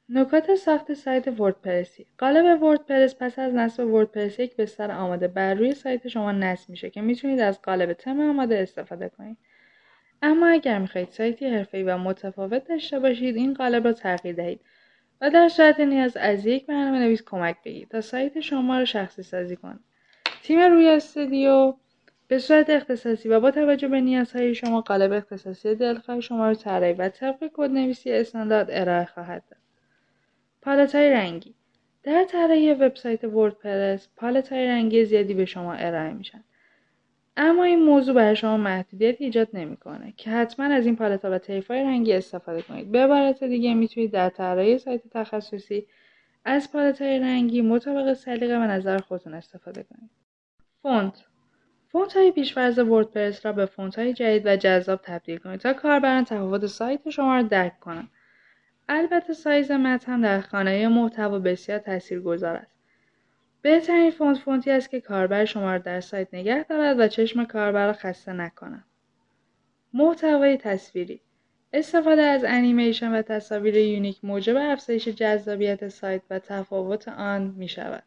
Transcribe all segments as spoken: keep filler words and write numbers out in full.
نکات ساخت سایت وردپرسی. قالب وردپرس پس از نصب وردپرس یک بستر آماده بر روی سایت شما نصب میشه که میتونید از قالب تم آماده استفاده کنید. اما اگر میخواهید سایتی حرفه‌ای و متفاوت داشته باشید، این قالب را تغییر دهید و در صورت نیاز از یک برنامه‌نویس کمک بگیرید تا سایت شما را شخصی سازی کنه. تیم رویا استودیو به صورت اختصاصی و با توجه به نیازهای شما قالب اختصاصی دلخواه شما را طراحی و طبق کدنویسی استاندارد ارائه خواهد داد. پالت‌های رنگی. در طراحی وبسایت وردپرس، پالت‌های رنگی زیادی به شما ارائه میشن. اما این موضوع برای شما محدودیت ایجاد نمیکنه که حتما از این پالت‌ها و طیف‌های رنگی استفاده کنید. به عبارت دیگه میتونید در طراحی سایت تخصصی از پالت‌های رنگی مطابق سلیقه و نظر خودتون استفاده کنید. فونت. فونت‌های پیش‌فرض وردپرس را به فونت‌های جدید و جذاب تبدیل کنید تا کاربران تفاوت سایت شما را درک کنند. البته سایز متن هم در خانه محتوا بسیار تاثیرگذار است. بهترین فونت فونتی است که کاربر شما را در سایت نگه دارد و چشم کاربر را خسته نکند. محتوای تصویری. استفاده از انیمیشن و تصاویر یونیک موجب افزایش جذابیت سایت و تفاوت آن می شود.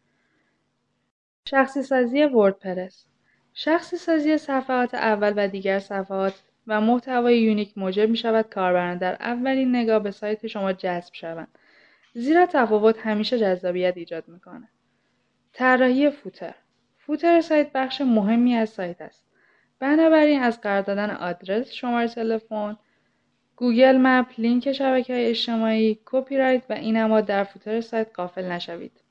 شخصی سازی وردپرس. شخصی سازی صفحات اول و دیگر صفحات و محتوای یونیک موجب می شود کاربران در اولین نگاه به سایت شما جذب شوند، زیرا تفاوت همیشه جذابیت ایجاد می کند. طراحی فوتر. فوتر سایت بخش مهمی از سایت است. بنابراین از قرار دادن آدرس، شماره تلفن، گوگل مپ، لینک شبکه‌های اجتماعی، کپی رایت و این اما در فوتر سایت غافل نشوید.